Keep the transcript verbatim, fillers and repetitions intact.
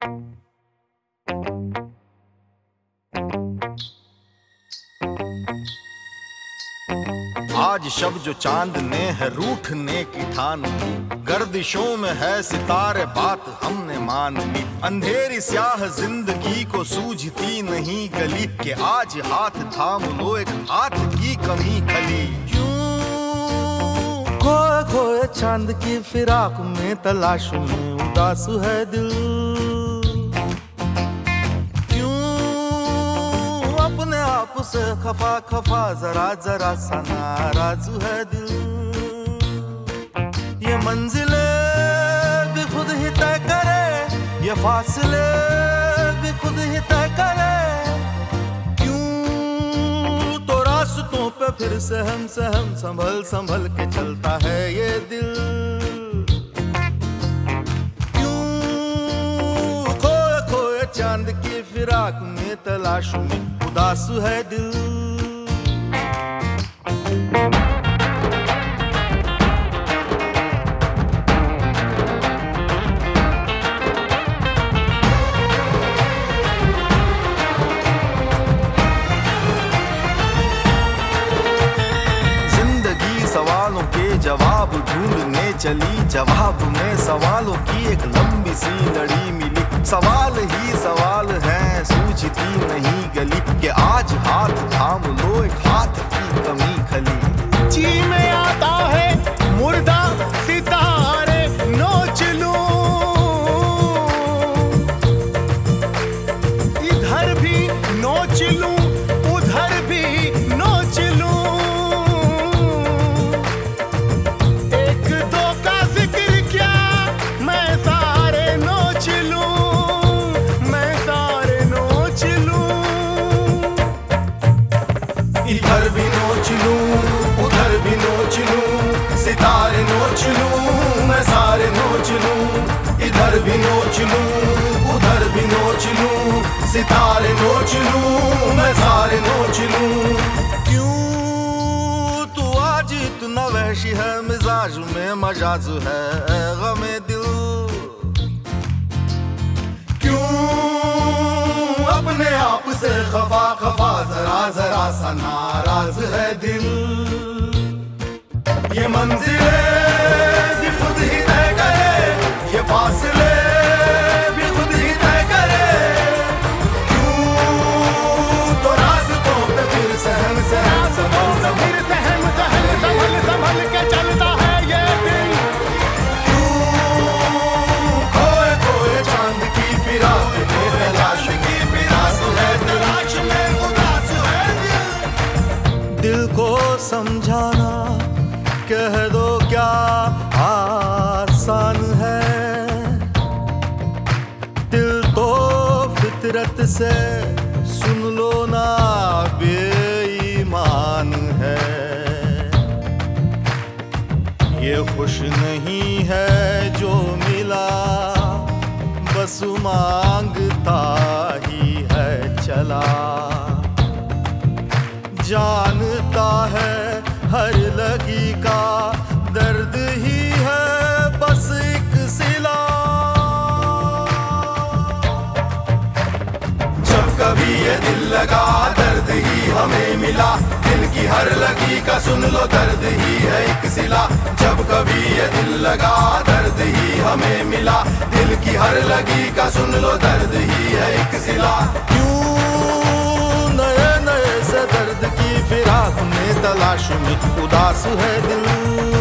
आज शब जो चांद ने है रूठने की ठान ली, गर्दिशों में है सितारे बात हमने मान ली। अंधेरी स्याह जिंदगी को सूझती नहीं गली, कि आज हाथ थाम लो एक हाथ की कमी खली। क्यों खोए खोए चांद की फिराक में तलाश में उदास है दिल, आप से खफा खफा जरा जरा सा नाराजू है दिल। ये मंजिले भी खुद ही तय करे, ये फासले भी खुद ही तय करे। क्यों तो रास्तों पे फिर सहम सहम संभल संभल के चलता है ये दिल। क्यों खोए खोए चांद की फिराक में तलाश में उदास है दिल। जिंदगी सवालों के जवाब ढूंढने चली, जवाब में सवालों की एक लंबी सी लड़ी मिली। सवाल ही सवाल हैं सूझती नहीं गली, कि आज हाथ थाम लो एक हाथ की कमी खली। जी में आता है मुर्दा सितारे नोच लूं, इधर भी नोच लूं उधर भी नोच लूं। एक दो का जिक्र क्या मैं सारे नोच लूं, मैं सारे नोच लूं। इधर भी नोच लूं उधर भी नोच लूं, सितारे नोच लूं मैं सारे नोच लूं। इधर भी नोच लूं उधर भी नोच लूं, सितारे नोच लूं मैं सारे नोच लूं। क्यों तू आज इतना वहशी है, मिजाज में मजाज है गमे दिल। क्यों अपने आप से खफा खफा जरा जरा सा नाराज है दिल। ये मंजिले भी खुद ही तय करे, ये फासले भी खुद ही तय करे। क्यों तो रास्तों पे फिर सहम सहम संभल संभल फिर सहम सहम संभल संभल के चलता है ये दिल। क्यों खोए खोए चांद की फिराक में तलाश की फिराक है, तलाश में उदास है दिल। दिल को समझाना कह दो क्या आसान है, दिल तो फितरत से सुन लो ना बेईमान है। ये खुश नहीं है जो मिला, बस मांगता ही है चला। जानता है हर लगी का दर्द ही है बस एक सिला। जब कभी ये दिल लगा दर्द ही हमें मिला, दिल की हर लगी का सुन लो दर्द ही है एक सिला। जब कभी ये दिल लगा दर्द ही हमें मिला, दिल की हर लगी का सुन लो दर्द ही है एक सिला। क्यों नए नए से दर्द की फिराक में तलाश में उदास है दिल।